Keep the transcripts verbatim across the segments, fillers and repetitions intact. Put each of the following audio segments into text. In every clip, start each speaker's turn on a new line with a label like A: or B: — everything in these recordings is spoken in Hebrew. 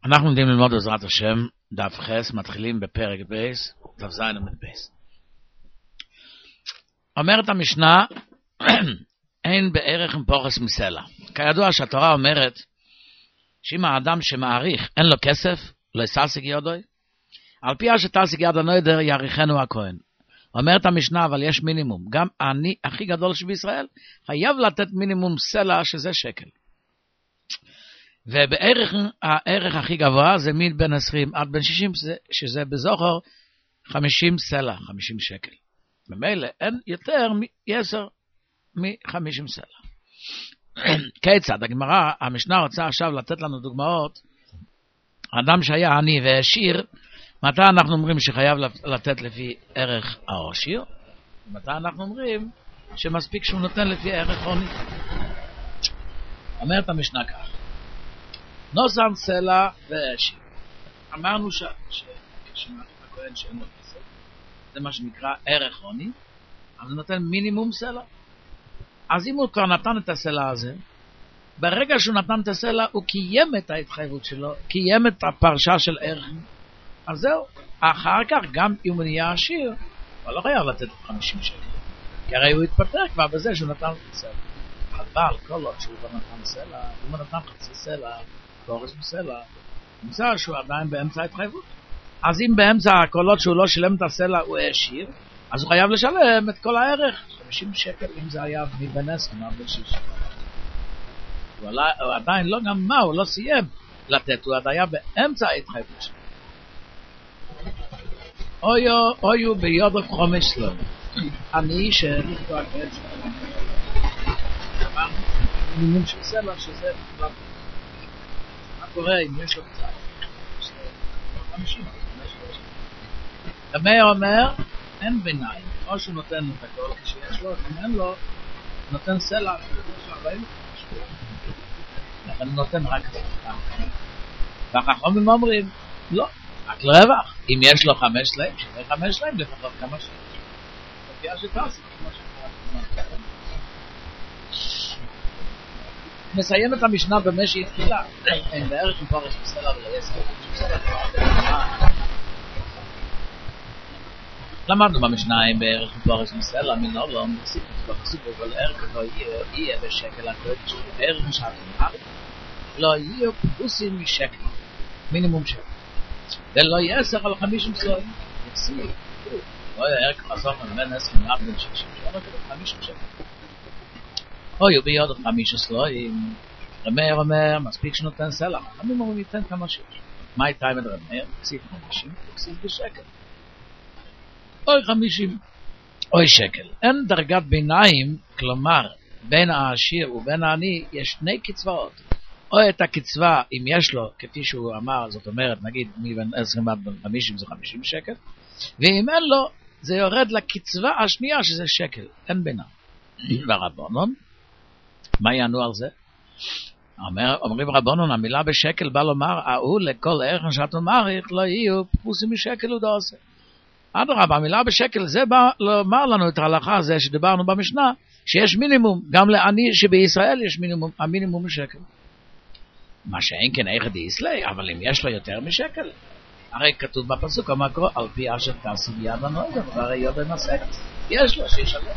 A: אנחנו יודעים ללמוד בעזרת השם, דף חס, מתחילים בפרק בייס, דף זין עמוד בייס. אומרת המשנה, אין בערך עם פורס מסלע. כידוע שהתורה אומרת, שאם האדם שמעריך, אין לו כסף, לא יססיק ידוי, על פי שתסיק יד הנוידר, יעריכנו הכהן. אומרת המשנה, אבל יש מינימום. גם אני, הכי גדול שבישראל, חייב לתת מינימום סלע, שזה שקל. ובערך, הערך הכי גבוה זה מבין עשרים עד בין שישים, שזה, שזה בזוכר חמישים סלע, חמישים שקל. במילא אין יותר מ-עשר מ-חמישים סלע. כיצד? הגמרא, המשנה רוצה עכשיו לתת לנו דוגמאות. אדם שהיה עני ועשיר, מתי אנחנו אומרים שחייב לתת לפי ערך העשיר? מתי אנחנו אומרים שמספיק שהוא נותן לפי ערך עוני? אומרת המשנה כך. נוסן סלע ועשיר. אמרנו שכשמעריך הכהן שאין לו כסף, זה מה שנקרא ערך עוני, אז הוא נותן מינימום סלע. אז אם הוא כבר נתן את הסלע הזה, ברגע שהוא נתן את הסלע, הוא קיים את ההתחייבות שלו, קיים את הפרשה של ערך. אז זהו, אחר כך גם אם הוא נהיה עשיר, הוא לא חייב לתת חמישים שקל. כי הרי הוא התפטר כבר בזה שהוא נתן את הסלע. אבל כל עוד שהוא כבר נתן סלע, אם הוא נתן חצי סלע, פורס בסלע, נמצא שהוא עדיין באמצע ההתחייבות. אז אם באמצע כל עוד שהוא לא שילם את הסלע הוא עשיר, אז הוא חייב לשלם את כל הערך, חמישים שקל אם זה היה מבין עשרים עד שישים. הוא עדיין לא גמר, הוא לא סיים לתת, הוא עדיין באמצע ההתחייבות שלו. אויו ביודו חומש לו, אני שנכתו הכהן שלו. אמרנו, מימון של סלע שזה מה קורה אם יש לו קצת. חמישים. המאיר אומר, אין ביניים, או שהוא נותן את הכל כשיש לו, אם אין לו, נותן סלע, לכן הוא נותן רק והחכמים אומרים, לא, רק לא רווח, אם יש לו חמש סלעים, שזה חמש סלעים לפחות כמה שנים. לפי השתעשי, כמו שקרה. נסיים את המשנה במה שהתחילה, אין בערך עם פורש בסלע ולא יסר. למדנו במשנה עם בערך עם פורש בסלע, מנהל לא מפסיק בפסוק, אבל ערך לא יהיה בשקל הקודש, בערך משעת אמר, לא יהיה פרוסים משקל, מינימום שקל. ולא יהיה עשר על חמישים סלעים, יפסיק. לא יהיה ערך חסוך בין עשרים עד בין שישים, שלא כדי חמישים שקל. אוי, הוא ביוד חמישה סלעים. רמר אומר, מספיק שנותן סלע. אני אומר, הוא ייתן כמה שיש. מה הייתה עם רמר? קציב חמישים, קציב בשקל. אוי חמישים, אוי שקל. אין דרגת ביניים, כלומר, בין העשיר ובין העני, יש שני קצבאות. או את הקצבה, אם יש לו, כפי שהוא אמר, זאת אומרת, נגיד, מבין עשרים עד בין חמישים זה חמישים שקל, ואם אין לו, זה יורד לקצבה השנייה, שזה שקל. אין ביניים. והרבונון, מה יענו על זה? אומר, אומרים רבונון, המילה בשקל בא לומר, ההוא לכל ערך שאתה מעריך, לא יהיו פרוסים משקל ודעשה. אדרבה, המילה בשקל, זה בא לומר לנו את ההלכה הזה שדיברנו במשנה, שיש מינימום, גם לעני שבישראל יש מינימום, המינימום משקל. מה שאין כן איך דיסלי, אבל אם יש לו יותר משקל, הרי כתוב בפסוק המקור, על פי אשר תעשו ביד הנוידר, והרי יודע מסכת, יש לו שישלם.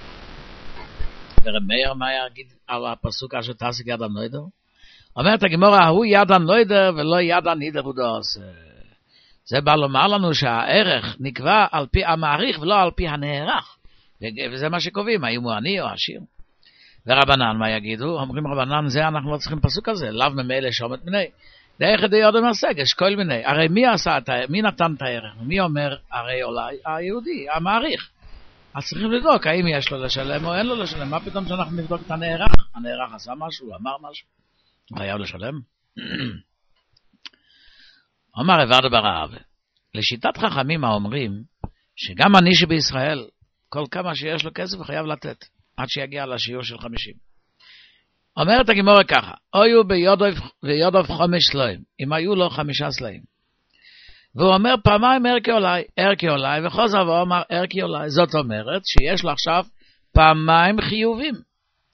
A: ורמר מה יגיד על הפסוק אשר תעסיק יד הנוידר? אומרת הגמרא, הוא יד הנוידר ולא יד הנידר הוא דעשה. זה בא לומר לנו שהערך נקבע על פי המעריך ולא על פי הנערך. וזה מה שקובעים, האם הוא עני או עשיר. ורבנן מה יגידו? אומרים רבנן, זה אנחנו לא צריכים פסוק הזה, לאו ממילא שומת מיני. דרך ידי יודו מסגש, כל מיני. הרי מי עשה את הערך? מי נתן את הערך? מי אומר, הרי אולי היהודי, המעריך. אז צריכים לבדוק האם יש לו לשלם או אין לו לשלם. מה פתאום שאנחנו נבדוק את הנערך? הנערך עשה משהו, אמר משהו. הוא חייב לשלם? אומר רבד ברעב, לשיטת חכמים האומרים שגם אני שבישראל, כל כמה שיש לו כסף הוא חייב לתת, עד שיגיע לשיעור של חמישים. אומרת הגמרא ככה, היו ביודוב חמש סלעים, אם היו לו חמישה סלעים. והוא אומר פעמיים ערכי אולי, ערכי אולי, וחוזר ואומר ערכי אולי. זאת אומרת שיש לו עכשיו פעמיים חיובים.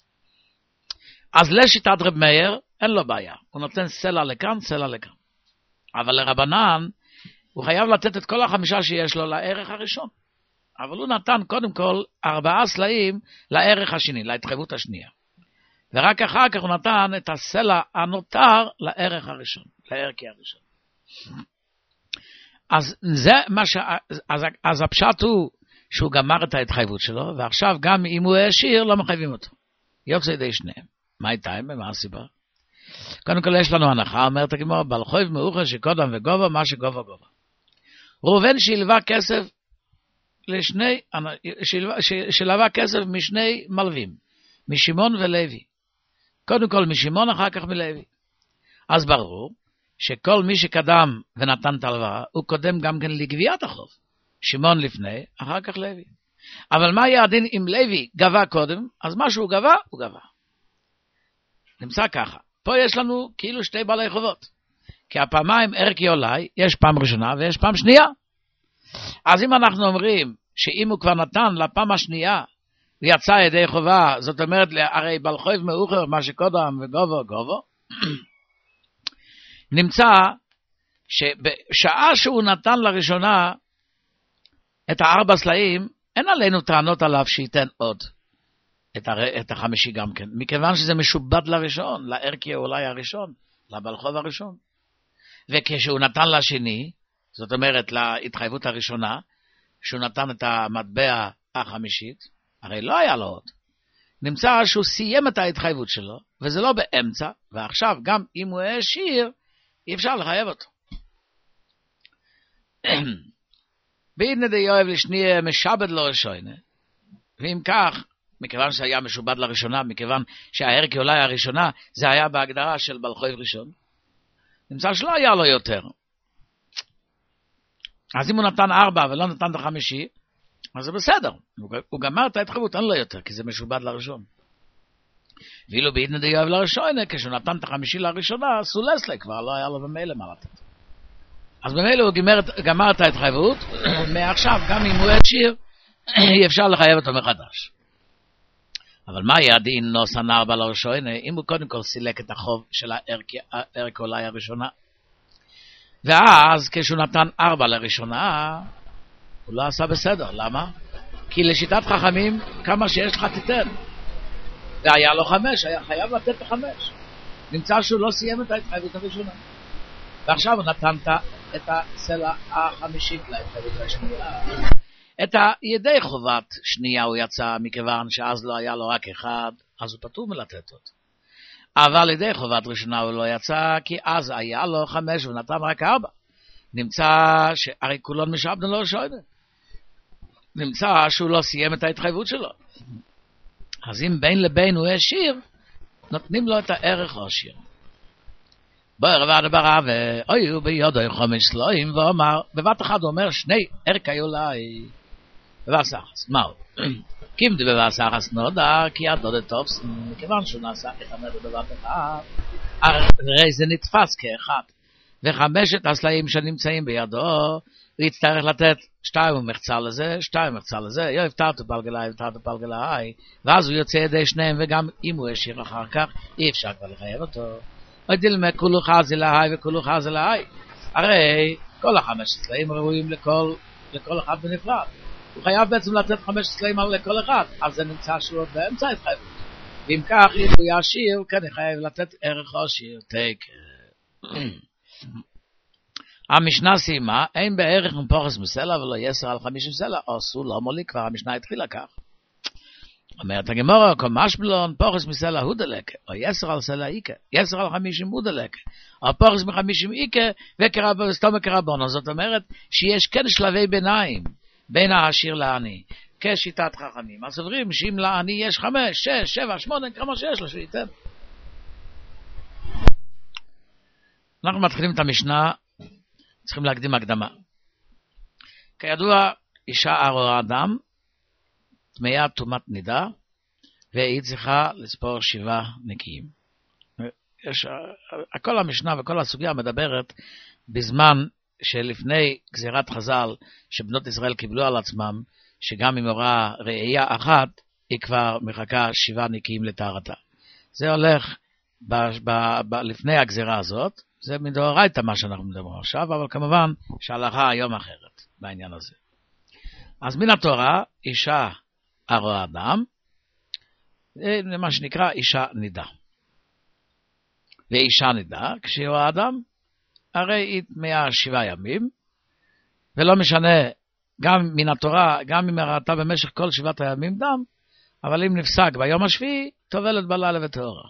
A: אז לשיטת רב מאיר אין לו בעיה. הוא נותן סלע לכאן, סלע לכאן. אבל לרבנן, הוא חייב לתת את כל החמישה שיש לו לערך הראשון. אבל הוא נתן קודם כל ארבעה סלעים לערך השני, להתחייבות השנייה. ורק אחר כך הוא נתן את הסלע הנותר לערך הראשון, לערכי הראשון. אז זה מה ש... אז, אז הפשט הוא שהוא גמר את ההתחייבות שלו, ועכשיו גם אם הוא העשיר, לא מחייבים אותו. יוצא ידי שניהם. מה הייתה? מה הסיבה? קודם כל יש לנו הנחה, אומרת הגמרא, בעל חוב מאוחר שקודם וגובה, מה שגובה גובה. ראובן שילבה כסף לשני, שילבה כסף משני מלווים, משמעון ולוי. קודם כל משמעון, אחר כך מלוי. אז ברור שכל מי שקדם ונתן את ההלוואה, הוא קודם גם כן לגביית החוב. שמעון לפני, אחר כך לוי. אבל מה יהיה הדין אם לוי גבה קודם? אז מה שהוא גבה, הוא גבה. נמצא ככה. פה יש לנו כאילו שתי בעלי חובות. כי הפעמיים ערכי אולי, יש פעם ראשונה ויש פעם שנייה. אז אם אנחנו אומרים שאם הוא כבר נתן לפעם השנייה, ויצא ידי חובה, זאת אומרת, הרי בעל חוב מאוחר, מה שקודם וגובו גובו, נמצא שבשעה שהוא נתן לראשונה את הארבע סלעים, אין עלינו טענות עליו שייתן עוד את, הר... את החמישי גם כן, מכיוון שזה משובד לראשון, לערכי אולי הראשון, לבעל חוב הראשון. וכשהוא נתן לשני, זאת אומרת להתחייבות הראשונה, שהוא נתן את המטבע החמישית, הרי לא היה לו עוד. נמצא שהוא סיים את ההתחייבות שלו, וזה לא באמצע, ועכשיו גם אם הוא העשיר, אי אפשר לחייב אותו. בעידנא דיואב לשנייה משבד לו ראשונה, ואם כך, מכיוון שהיה משובד לראשונה, מכיוון שהערכי אולי הראשונה, זה היה בהגדרה של בעל חוב ראשון, נמצא שלא היה לו יותר. אז אם הוא נתן ארבע ולא נתן את החמישי, אז זה בסדר. הוא גמר את ההתחייבות, אין לו יותר, כי זה משובד לראשון. ואילו בעידנא דיואב לראשונה, כשהוא נתן את החמישי לראשונה, סולסלה, כבר לא היה לו במילא מה לתת. אז במילא הוא גמר, גמר את ההתחייבות, מעכשיו גם אם הוא העשיר, אי אפשר לחייב אותו מחדש. אבל מה יהיה הדין נוסן ארבע לראשונה, אם הוא קודם כל סילק את החוב של הערכי אולי הראשונה, ואז כשהוא נתן ארבע לראשונה, הוא לא עשה בסדר. למה? כי לשיטת חכמים, כמה שיש לך תיתן. והיה לו חמש, היה חייב לתת לחמש. נמצא שהוא לא סיים את ההתחייבות הראשונה. ועכשיו הוא נתן את הסלע החמישית להתחייבות השנייה. את הידי חובת שנייה הוא יצא, מכיוון שאז לא היה לו רק אחד, אז הוא פטור מלתת אותו. אבל ידי חובת ראשונה הוא לא יצא, כי אז היה לו חמש ונתן רק ארבע. נמצא שהרי כולון משבדן לא שוידה. נמצא שהוא לא סיים את ההתחייבות שלו. אז אם בין לבין הוא העשיר, נותנים לו את הערך העשיר. בואי רבד ברא ואויו ביודו חומש סלועים, ואומר, בבת אחד הוא אומר שני ערכי אולי בבסחס. מהו? קימדי בבסחס נודע, כי הדודה תופס, מכיוון שהוא נעשה את המרד בבת אחד, הרי זה נתפס כאחד. וחמשת הסלעים שנמצאים בידו, הוא יצטרך לתת שתיים ומחצה לזה, שתיים ומחצה לזה, יו הפתרתו פלגלאי, הפתרתו פלגלאי, ואז הוא יוצא ידי שניהם, וגם אם הוא השאיר אחר כך, אי אפשר כבר לחייב אותו. או דילמה כולו חזי להי וכולו חזי להי. הרי כל החמש סלעים ראויים לכל, לכל אחד בנפרד. הוא חייב בעצם לתת חמש סלעים לכל אחד, אז זה נמצא שהוא באמצע התחייבות. ואם כך, אם הוא ישיר, כן יחייב לתת ערך עשיר, תיק. המשנה סיימה, אין בערך מפוחס מסלע ולא יסר על חמישים סלע, או אסור לא מולי, כבר המשנה התחילה כך. אומרת הגמרא, כל משבלון, פוחס מסלע הוא דלקה, או יסר על סלע איקה, יסר על חמישים הוא דלקה, או פוחס מחמישים איקה, וסתום כרבונו. זאת אומרת, שיש כן שלבי ביניים, בין העשיר לעני, כשיטת חכמים. אז אומרים שאם לעני יש חמש, שש, שבע, שמונה, כמה שיש לו שייתן. אנחנו מתחילים את המשנה, צריכים להקדים הקדמה. כידוע, אישה ארורה אדם, טמאה טומאת נידה, והיא צריכה לספור שבעה נקיים. יש, כל המשנה וכל הסוגיה מדברת בזמן שלפני גזירת חז"ל, שבנות ישראל קיבלו על עצמם, שגם אם הורה ראייה אחת, היא כבר מחכה שבעה נקיים לטהרתה. זה הולך ב, ב, ב, לפני הגזירה הזאת, זה מדאורייתא מה שאנחנו מדברים עכשיו, אבל כמובן שההלכה היום אחרת בעניין הזה. אז מן התורה, אישה הרואה אדם, זה מה שנקרא אישה נידה. ואישה נידה, כשהיא רואה אדם, הרי היא טמאה שבעה ימים, ולא משנה, גם מן התורה, גם אם ראתה במשך כל שבעת הימים דם, אבל אם נפסק ביום השביעי, טובלת בלילה וטהורה.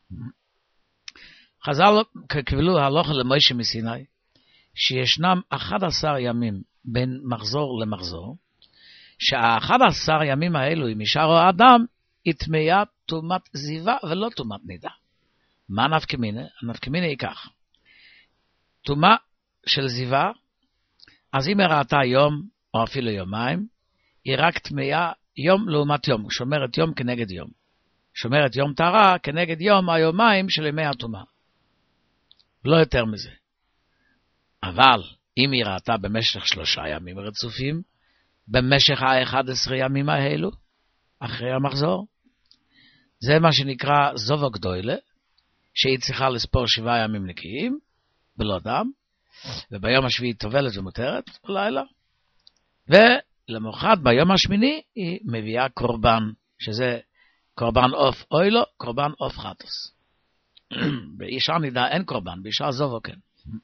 A: חז"ל קבלו הלכה למוישה מסיני, שישנם אחד עשר ימים בין מחזור למחזור, שהאחד עשר ימים האלו, אם אישה רואה אדם, היא טמאה טומאת זיווה ולא טומאת נידה. מה נפקא מינה? הנפקא מינה היא כך. טומאה של זיווה, אז אם היא ראתה יום, או אפילו יומיים, היא רק טמאה יום לעומת יום, שומרת יום כנגד יום. שומרת יום טהרה כנגד יום היומיים של ימי הטומאה. לא יותר מזה. אבל אם היא ראתה במשך שלושה ימים רצופים, במשך ה-אחד עשר ימים האלו, אחרי המחזור, זה מה שנקרא זובו גדוילה, שהיא צריכה לספור שבעה ימים נקיים, בלא דם, וביום השביעי טובלת ומותרת בלילה, ולמוחרת ביום השמיני היא מביאה קורבן, שזה קורבן עוף אוילו, קורבן עוף חטוס. באישה נידה אין קורבן, באישה זובו כן.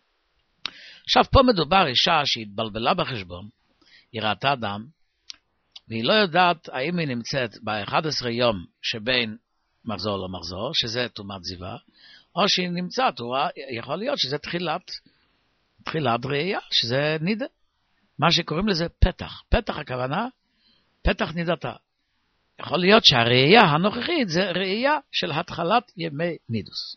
A: עכשיו פה מדובר אישה שהתבלבלה בחשבון, היא ראתה דם, והיא לא יודעת האם היא נמצאת ב-אחד עשר יום שבין מחזור למחזור, שזה טומאת זיווה, או שהיא נמצאת, יכול להיות שזה תחילת, תחילת ראייה, שזה נידה. מה שקוראים לזה פתח. פתח הכוונה, פתח נידתה. יכול להיות שהראייה הנוכחית זה ראייה של התחלת ימי נידוס.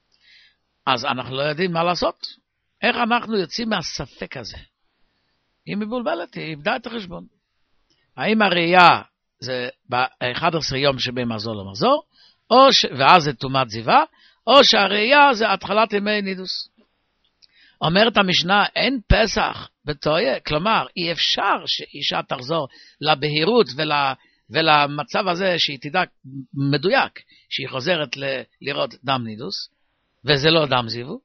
A: אז אנחנו לא יודעים מה לעשות. איך אנחנו יוצאים מהספק הזה? היא מבולבלת, היא איבדה את החשבון. האם הראייה זה ב-אחד עשר יום שבין מחזור למחזור, או ש... ואז זה טומאת זיווה, או שהראייה זה התחלת ימי נידוס. אומרת המשנה, אין פסח בתויה, כלומר, אי אפשר שאישה תחזור לבהירות ול... ולמצב הזה שהיא תדע מדויק, שהיא חוזרת ל... לראות דם נידוס, וזה לא דם זיוו.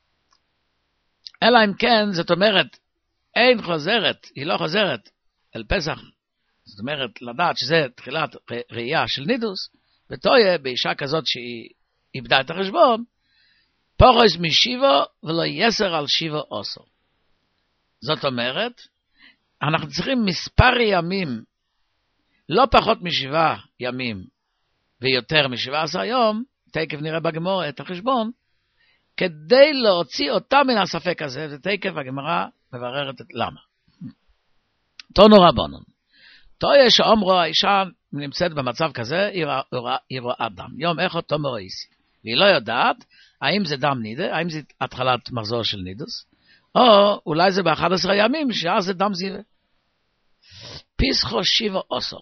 A: אלא אם כן, זאת אומרת, אין חוזרת, היא לא חוזרת אל פסח, זאת אומרת, לדעת שזה תחילת ראייה של נידוס, ותויה באישה כזאת שהיא איבדה את החשבון, פורס משיבו ולא יסר על שיבו עושו. זאת אומרת, אנחנו צריכים מספר ימים, לא פחות משבעה ימים, ויותר משבעה עשר יום, תקף נראה בגמרא את החשבון, כדי להוציא אותה מן הספק הזה, ותקף הגמרא מבררת את למה. תונו רבונון. תויה שאומרו האישה נמצאת במצב כזה, היא רואה דם. יום איך אותו מראיסי. והיא לא יודעת האם זה דם נידה, האם זה התחלת מחזור של נידוס, או אולי זה ב-אחד עשר ימים, שאז זה דם זיווה. פיסחו שיבו עושו.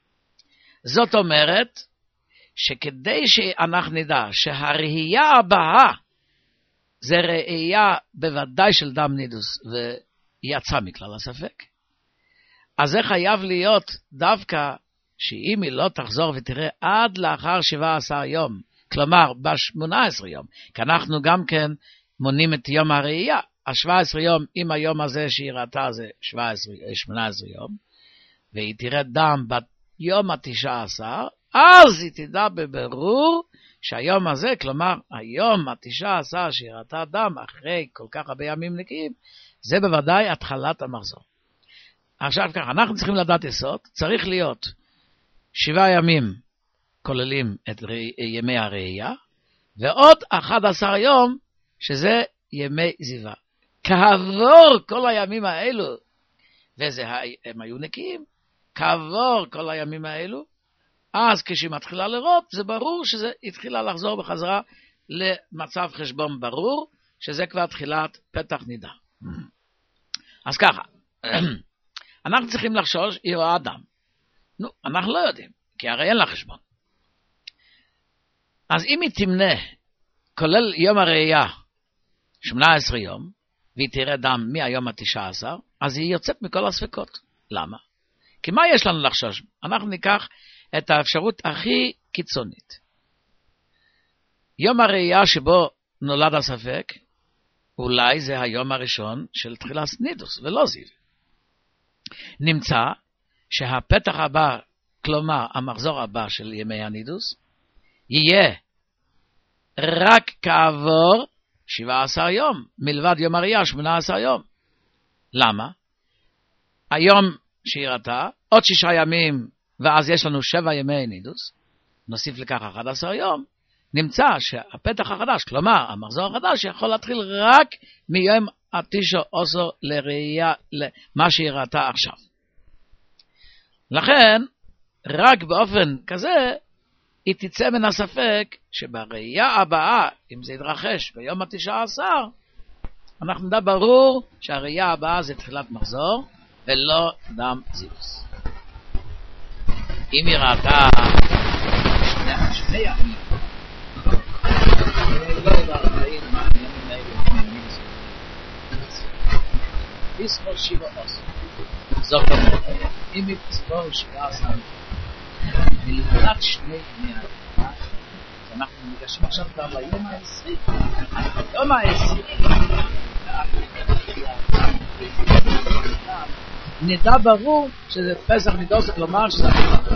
A: זאת אומרת, שכדי שאנחנו נדע שהראייה הבאה, זה ראייה בוודאי של דם נידוס, ויצא מכלל הספק, אז זה חייב להיות דווקא שאם היא לא תחזור ותראה עד לאחר שבעה עשר יום, כלומר ב-שמונה עשרה יום, כי אנחנו גם כן מונים את יום הראייה, ה-שבעה עשר יום, אם היום הזה שהיא ראתה זה שמונה עשרה יום, והיא תראה דם ביום ה-תשע עשר, אז היא תדע בבירור שהיום הזה, כלומר היום ה-תשע עשר שהיא ראתה דם אחרי כל כך הרבה ימים נקיים, זה בוודאי התחלת המחזור. עכשיו ככה, אנחנו צריכים לדעת יסוד, צריך להיות שבעה ימים כוללים את ימי הראייה, ועוד אחד עשר יום שזה ימי זיווה. כעבור כל הימים האלו, והם היו נקיים, כעבור כל הימים האלו, אז כשהיא מתחילה לראות, זה ברור שזה התחילה לחזור בחזרה למצב חשבון ברור, שזה כבר תחילת פתח נידה. אז ככה, אנחנו צריכים לחשוש, היא רואה דם. נו, אנחנו לא יודעים, כי הרי אין לה חשבון. אז אם היא תמנה, כולל יום הראייה, שמונה עשרה יום, והיא תראה דם מהיום ה-תשע עשר, אז היא יוצאת מכל הספקות. למה? כי מה יש לנו לחשוש? אנחנו ניקח את האפשרות הכי קיצונית. יום הראייה שבו נולד הספק, אולי זה היום הראשון של תחילת נידוס, ולא זיו. נמצא שהפתח הבא, כלומר המחזור הבא של ימי הנידוס, יהיה רק כעבור שבעה עשר יום, מלבד יום הראייה שמונה עשר יום. למה? היום שירתה, עוד שישה ימים, ואז יש לנו שבע ימי נידוס, נוסיף לכך אחד עשר יום, נמצא שהפתח החדש, כלומר המחזור החדש, יכול להתחיל רק מיום התשע עשר לראייה, למה שירתה עכשיו. לכן, רק באופן כזה, היא תצא מן הספק שבראייה הבאה, אם זה יתרחש ביום התשע עשר, אנחנו נדע ברור שהראייה הבאה זה תחילת מחזור, ולא דם זיוס. אם היא ראתה שני, שני ימים, לא יודע ראית מה הימים האלה, תספור שבעה עשר. זאת אומרת, אם היא תספור שבעה עשר, מלבד שני ימי הראייה, אנחנו ניגשים עכשיו כבר ליום העשרים. יום העשרים, נדע ברור שזה פסח נידוס, כלומר שזה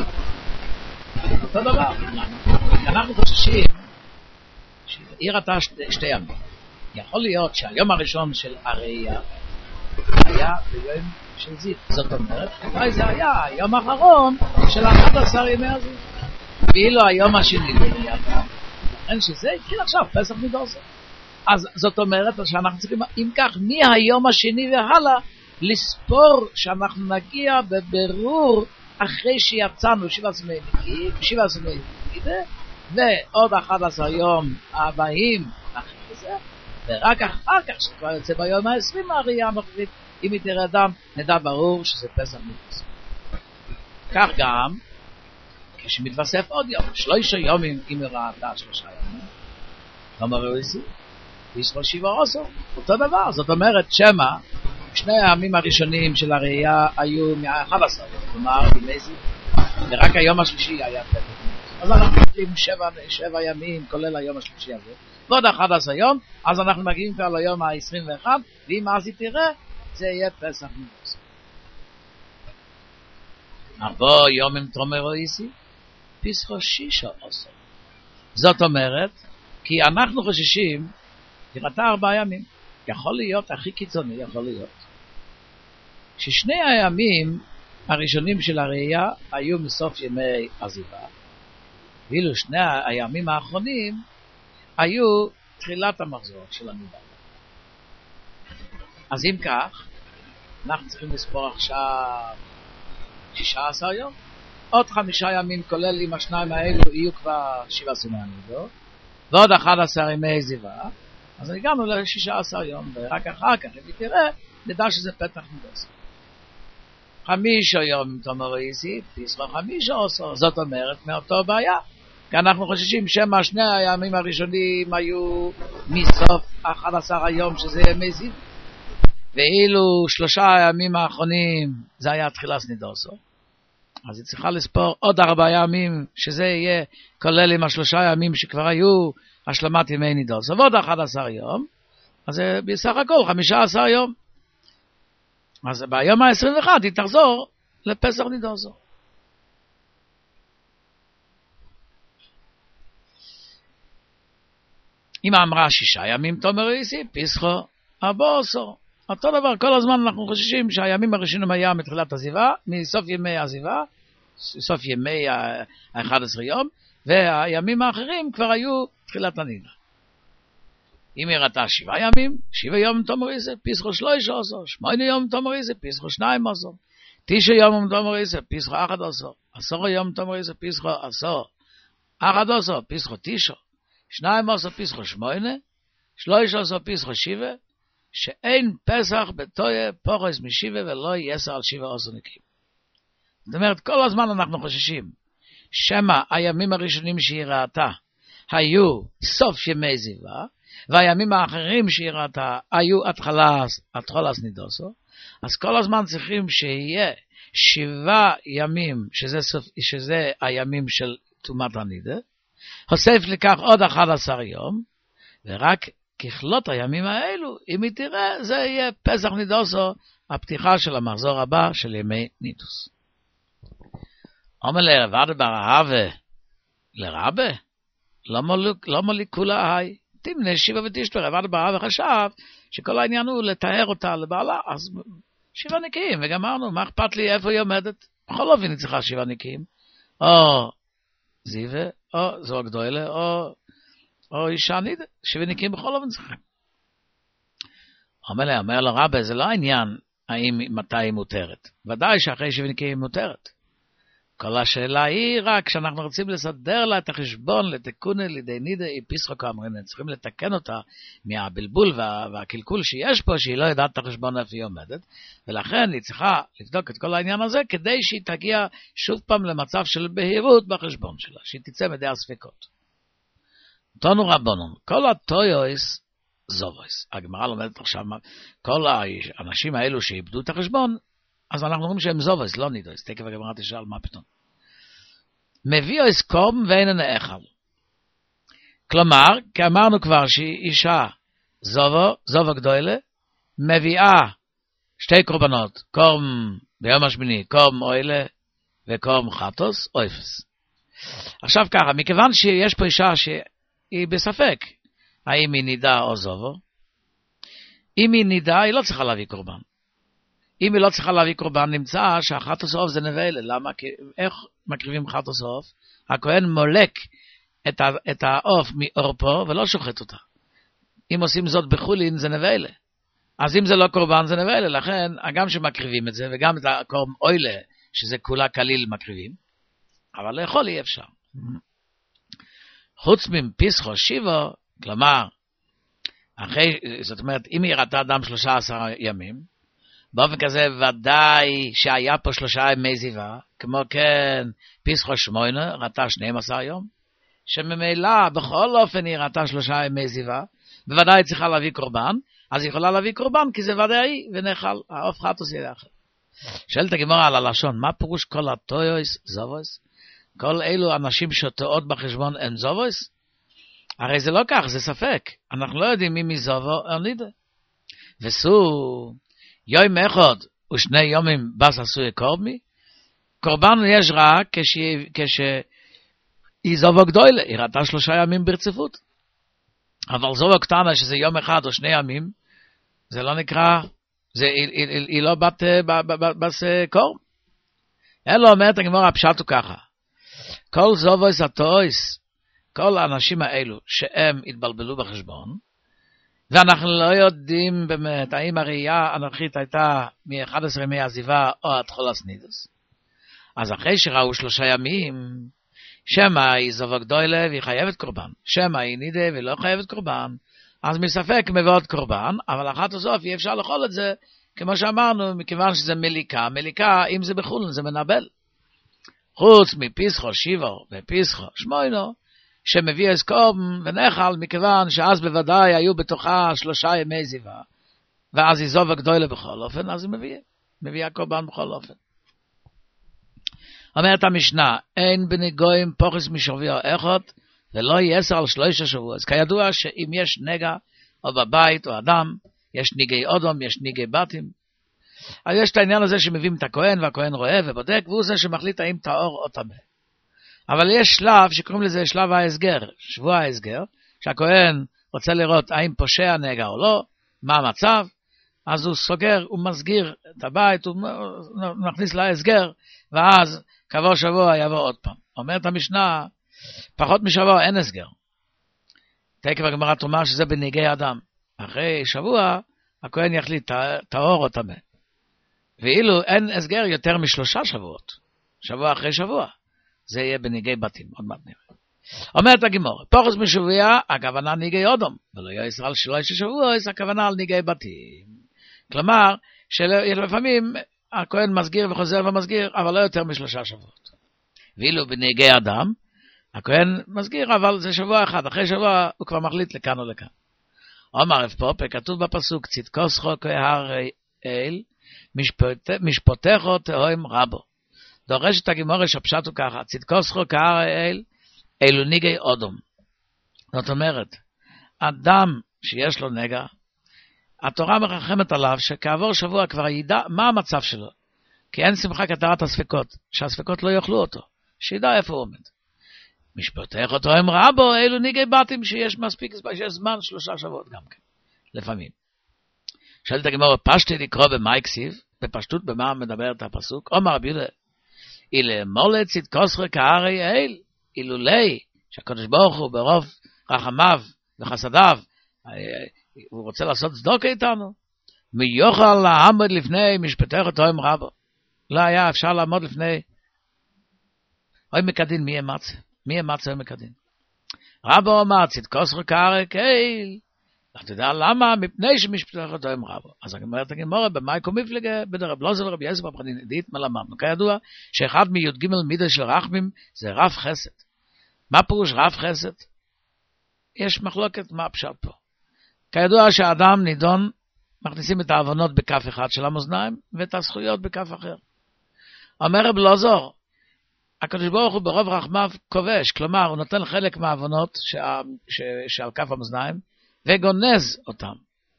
A: אותו דבר. אנחנו חוששים שהיא ראתה שתי ימים. יכול להיות שהיום הראשון של הראייה היה ביום של זיו. זאת אומרת, אולי זה היה היום האחרון של אחד עשר ימי הזיו. ואילו היום השני בראייה, לכן שזה התחיל עכשיו, פסח נידוס. אז זאת אומרת שאנחנו צריכים, אם כך, מהיום השני והלאה, לספור שאנחנו נגיע בבירור אחרי שיצאנו שבעה עשר ימים, שבעה עשר ימים, ועוד אחד עשר יום הבאים אחרי זה, ורק אחר כך שכבר יוצא ביום העשרים הראייה המחריד, אם היא תראה דם, נדע ברור שזה פסח נידוס. כך גם, כשמתווסף עוד יום, שלושה יומים, אם היא ראתה שלושה ימים, לא מראו איסי, וישרו שבעה עשר, אותו דבר. זאת אומרת, שמה, שני הימים הראשונים של הראייה היו מ-אחד עשר, כלומר, ימי זיו, ורק היום השלישי היה פתח נידוס. אז אנחנו מגיעים שבע, שבע ימים, כולל היום השלישי הזה, ועוד אחד עשר יום, אז אנחנו מגיעים כבר ליום ה-עשרים ואחת, ואם אז היא תראה, זה יהיה פסח נידוס. ארבע יומים תומרו איסי, פסחו שישה עשר. זאת אומרת, כי אנחנו חוששים, תראתה ארבעה ימים, יכול להיות, הכי קיצוני יכול להיות, ששני הימים הראשונים של הראייה היו מסוף ימי עזיבה, ואילו שני הימים האחרונים היו תחילת המחזור של הנידה. אז אם כך, אנחנו צריכים לספור עכשיו שישה עשר יום, עוד חמישה ימים כולל עם השניים האלו יהיו כבר שבעה עשר ימים, ועוד אחד עשר ימי זיווה, אז הגענו ל-שישה עשר יום, ורק אחר כך, אם תראה, נדע שזה פתח נידוס. חמישה יום תאמרו איסי, פסחו חמישה עשר, זאת אומרת מאותו בעיה. כי אנחנו חוששים שמה שני הימים הראשונים היו מסוף אחד עשר היום שזה ימי זיו, ואילו שלושה הימים האחרונים זה היה תחילת נידוסו. אז היא צריכה לספור עוד ארבעה ימים, שזה יהיה כולל עם השלושה ימים שכבר היו השלמת ימי נידוסו, ועוד אחד עשר יום, אז זה בסך הכל חמישה עשר יום. אז ביום ה-עשרים ואחת היא תחזור לפסח נידוסו. אם אמרה שישה ימים תאמרו איסי, פסחו ארבע עשר. אותו דבר, כל הזמן אנחנו חוששים שהימים הראשונים היה מתחילת עזיבה, מסוף ימי עזיבה, סוף ימי ה-אחד עשר יום, והימים האחרים כבר היו תחילת הנידה. אם היא ראתה שבעה ימים, שבעה יום תאמרו איסי, פסחו שלושה עשר, שמונה יום תאמרו איסי, פסחו שניים עשר, תשע יום תאמרו איסי, פסחו אחד עשר, עשר יום תאמרו איסי, פסחו עשר, אחד עשר, פסחו תשע, שניים עשר, פסחו שמונה, שלושה עשר, פסחו שבע, שאין פסח בתויה פורס משיבה ולא יסר על שבע עשר נקיים. זאת אומרת, כל הזמן אנחנו חוששים, שמה הימים הראשונים שהיא ראתה היו סוף ימי זיווה, והימים האחרים שהיא ראתה היו התחלת נידוסו, אז כל הזמן צריכים שיהיה שבעה ימים, שזה, סוף, שזה הימים של תומת הנידה, הוסף לכך עוד אחד עשר יום, ורק ככלות הימים האלו, אם היא תראה, זה יהיה פסח נידוסו, הפתיחה של המחזור הבא של ימי נידוס. אומר לרבד ברהבה, לרבה? למה לי כולה היי? תמנה שיבה ותשתו, רבד ברהבה חשב שכל העניין הוא לתאר אותה לבעלה, אז שיבה נקיים, וגמרנו, מה אכפת לי איפה היא עומדת? בכל אופן היא צריכה שיבה נקיים, או זיווה, או זו הגדולה, או, או אישה נידה, שיבה נקיים בכל אופן צריכה. אומר לה, אומר לו רבה, זה לא העניין האם מתי היא מותרת, ודאי שאחרי שיבה נקיים היא מותרת. כל השאלה היא רק שאנחנו רוצים לסדר לה את החשבון לתקונה לידי נידה היא פיסחו כאמרין, צריכים לתקן אותה מהבלבול וה, והקלקול שיש פה, שהיא לא יודעת את החשבון איפה היא עומדת, ולכן היא צריכה לבדוק את כל העניין הזה, כדי שהיא תגיע שוב פעם למצב של בהירות בחשבון שלה, שהיא תצא מדי הספקות. תונו רבונון, כל הטויוס זובויס, הגמרא לומדת עכשיו, כל האנשים האלו שאיבדו את החשבון, אז אנחנו אומרים שהם זובויס, לא נידויס, תקף הגמרא תשאל מה פתאום. מביא אויס קום ואין נאכל. כלומר, כי אמרנו כבר שהיא אישה זובו, זובו גדולה, מביאה שתי קורבנות, קורם ביום השמיני, קורם אוילה וקורם חטוס, אויפס. עכשיו ככה, מכיוון שיש פה אישה שהיא בספק, האם היא נידה או זובו, אם היא נידה, היא לא צריכה להביא קורבן. אם היא לא צריכה להביא קורבן, נמצא שהחטוס עוף זה נבלה. למה? כי איך מקריבים חטוס עוף? הכהן מולק את, ה, את העוף מאורפו ולא שוחט אותה. אם עושים זאת בחולין זה נבלה. אז אם זה לא קורבן זה נבלה. לכן, גם שמקריבים את זה, וגם את הקורם אוילה, שזה כולה כליל מקריבים, אבל לאכול אי אפשר. חוץ מפיסחו שיבו, כלומר, אחרי, זאת אומרת, אם היא ראתה אדם שלושה עשר ימים, באופן כזה ודאי שהיה פה שלושה ימי זיווה, כמו כן פיסחו שמונה, ראתה שנים עשר יום, שממילא בכל אופן היא ראתה שלושה ימי זיווה, בוודאי צריכה להביא קורבן, אז היא יכולה להביא קורבן, כי זה ודאי, ונאכל, העוף חטוס יאכל. שואלת הגמרא על הלשון, מה פירוש כל הטויוס, זובוס? כל אלו אנשים שטועות בחשבון הם זובוס? הרי זה לא כך, זה ספק. אנחנו לא יודעים מי מזובו או נידה. וסו, יום אחד ושני יומים בס עשוי קורבמי, קורבן יש רק כשהיא זובו גדולה, היא ראתה שלושה ימים ברציפות. אבל זובו קטנה שזה יום אחד או שני ימים, זה לא נקרא, זה, היא, היא, היא לא בת בס קורב. אלא אומרת הגמרא הפשט הוא ככה, כל זובוס הטויס, כל האנשים האלו שהם התבלבלו בחשבון, ואנחנו לא יודעים באמת האם הראייה הנוכחית הייתה מ-אחד עשר ימי עזיבה או עד חולס נידוס. אז אחרי שראו שלושה ימים, שמה היא זובו גדולה והיא חייבת קורבן, שמה היא נידה והיא לא חייבת קורבן, אז מספק מביא קורבן, אבל אחת הסוף אי אפשר לאכול את זה, כמו שאמרנו, מכיוון שזה מליקה, מליקה אם זה בחולן זה מנבל. חוץ מפיסחו שיבו ופיסחו שמוינו, שמביא אסקום ונאכל, מכיוון שאז בוודאי היו בתוכה שלושה ימי זיווה, ואז היא זובו גדולה בכל אופן, אז היא מביאה, מביאה קורבן בכל אופן. אומרת המשנה, אין בניגויים פוחס משבוע אחד, ולא יסר על שלושה שבוע. אז כידוע שאם יש נגע, או בבית או אדם, יש ניגי אודום, יש ניגי בתים, אז יש את העניין הזה שמביאים את הכהן, והכהן רואה ובודק, והוא זה שמחליט האם טהור או טמא. אבל יש שלב שקוראים לזה שלב ההסגר, שבוע ההסגר, שהכהן רוצה לראות האם פושע נגע או לא, מה המצב, אז הוא סוגר, הוא מסגיר את הבית, הוא מכניס להסגר, ואז כעבור שבוע יבוא עוד פעם. אומרת המשנה, פחות משבוע אין הסגר. תקף הגמרא תאמר שזה בניגי אדם. אחרי שבוע, הכהן יחליט טהור או טמא. ואילו אין הסגר יותר משלושה שבועות, שבוע אחרי שבוע. זה יהיה בניגי בתים, עוד מעט נראה. אומרת הגמרא, פוחס משבוע, הכוונה ניגי אודום, ולא יהיה ישראל שלא יש שבוע, הכוונה על ניגי בתים. כלומר, שלפעמים הכהן מסגיר וחוזר ומסגיר, אבל לא יותר משלושה שבועות. ואילו בניגי אדם, הכהן מסגיר, אבל זה שבוע אחד, אחרי שבוע הוא כבר מחליט לכאן או לכאן. אומר רב פופא, כתוב בפסוק, צדקו שחוק ההר אל, משפוטךו תהום רבו. דורשת הגמרא שהפשט הוא ככה, צדקו שחוק ההר אל, אלו ניגי אודום. זאת אומרת, אדם שיש לו נגע, התורה מרחמת עליו שכעבור שבוע כבר ידע מה המצב שלו. כי אין שמחה כתרת הספקות, שהספקות לא יאכלו אותו, שידע איפה הוא עומד. משפטך אותו עם רבו, אלו ניגי בתים שיש מספיק, שיש זמן שלושה שבועות גם כן, לפעמים. שואלת הגמרא, פשטי לקרוא במאי כסיב, בפשטות במה מדברת הפסוק, אומר רבי יהודה, אילה מולה צדקוסך כהרי אל, אילולי, שהקדוש ברוך הוא ברוב רחמיו וחסדיו, הוא רוצה לעשות צדוק איתנו, מי יוכל לעמוד לפני משפטך אותו עם רבו. לא היה אפשר לעמוד לפני, אוי מקדין, מי ימצא? מי ימצא אוי מקדין? רבו אמר, צדקוסך כהרי אל, אתה יודע למה? מפני שמשפטך אותו עם רבו. אז הגמרת הגמורה, במאי קומפלגה, בדרב לא זה לרבי יוסף אברדין עדית, מלמדנו. כידוע, שאחד מי"ג מידה של רחמים, זה רב חסד. מה פירוש רב חסד? יש מחלוקת מה הפשט פה. כידוע שהאדם נידון, מכניסים את העוונות בכף אחד של המאזניים, ואת הזכויות בכף אחר. אומר רב אלעזר, הקדוש ברוך הוא ברוב רחמיו כובש, כלומר, הוא נותן חלק מהעוונות שה, ש, שעל כף המאזניים, וגונז אותם,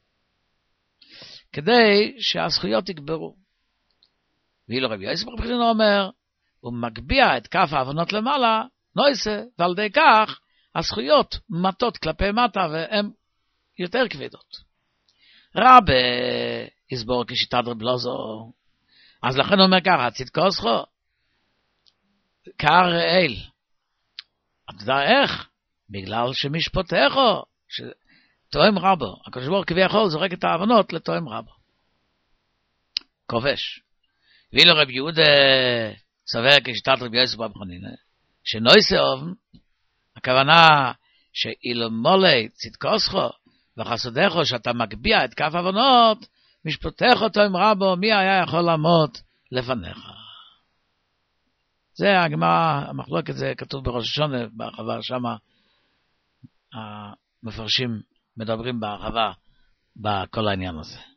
A: כדי שהזכויות יגברו. ואילו רבי יוסף אברדין אומר, הוא מגביע את כף העוונות למעלה, נויסה, ועל די כך, הזכויות מטות כלפי מטה, והן יותר כבדות. רבי יסבור כשיטת רב אלעזר, אז לכן הוא אומר ככה, צדקוסכו, כהרי אל. אתה יודע איך? בגלל שמשפטךו, שתואם רבו, הקדוש ברוך הוא כביכול זורק את העוונות לתואם רבו. כובש. ואילו רבי יהודה סובר כשיטת רבי יוסף אברדין, שנויסה אובן, הכוונה שאילו מולי צדקוסכו וחסדךו, שאתה מגביע את כף עוונות, משפטך אותו עם רבו, מי היה יכול לעמוד לפניך? זה הגמרא, המחלוקת זה כתוב בראש השונה, בהרחבה שמה, המפרשים מדברים בהרחבה בכל העניין הזה.